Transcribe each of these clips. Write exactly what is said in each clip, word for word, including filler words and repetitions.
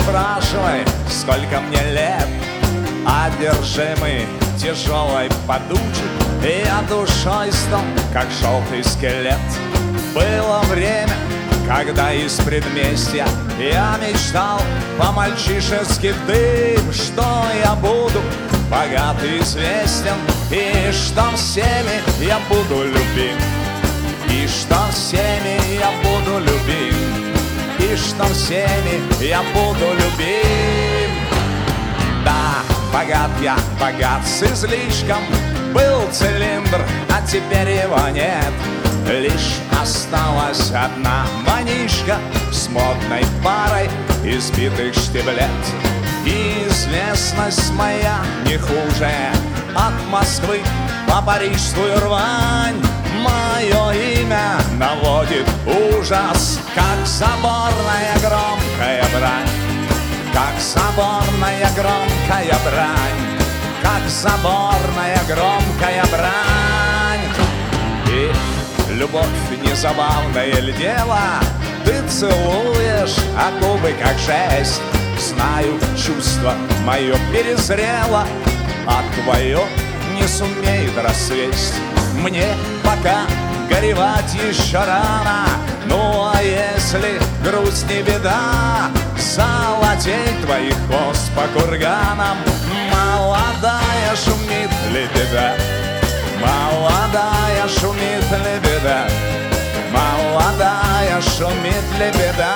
спрашивай, сколько мне лет. Одержимый тяжелой подучей, я душой стал, как желтый скелет. Было время, когда из предместья я мечтал по-мальчишески в дым, что я буду богат и известен, и что всеми я буду любим, и что всеми я буду любим, и что всеми я буду любим. Да, богат я, богат с излишком, был цилиндр, а теперь его нет. Лишь осталась одна манишка с модной парой избитых штиблет. И известность моя не хуже от Москвы по парижскую рвань. Мое имя наводит ужас, как соборная громкая брань, как соборная громкая брань, как соборная громкая брань. И любовь не забавное ли дело? Ты целуешь, а губы как жесть. Знаю, чувство мое перезрело, а твое не сумеет расцвесть. Мне пока горевать еще рано, ну а если грусть не беда, золотей твоих хвост по курганам. Молодая шумит лебеда, молодая шумит лебеда, молодая шумит лебеда.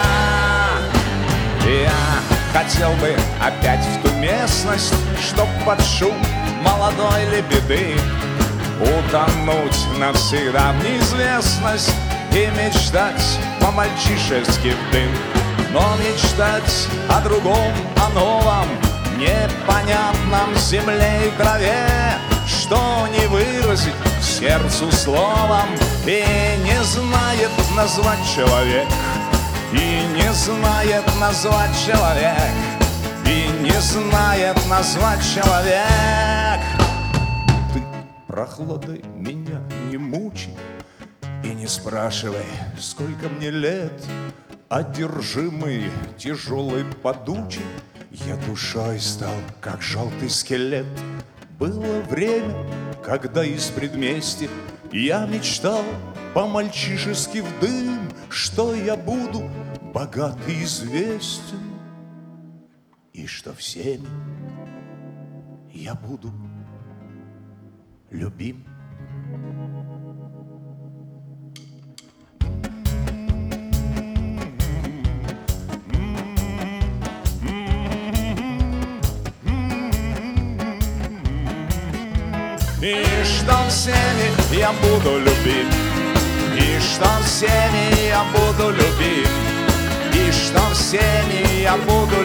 Я хотел бы опять в ту местность, чтоб под шум молодой лебеды утонуть навсегда в неизвестность и мечтать по-мальчишески в дым. Но мечтать о другом, о новом, непонятном земле и траве, что не выразить сердцу словом, и не знает назвать человек, и не знает назвать человек, и не знает назвать человек. Ты прохладой меня не мучи и не спрашивай, сколько мне лет. Одержимый тяжелой подучей, я душой стал, как желтый скелет. Было время, когда из предместья я мечтал по-мальчишески в дым, что я буду богат и известен, и что всеми я буду любим. И что всеми я буду любим, и что всеми я буду любим, и что всеми я буду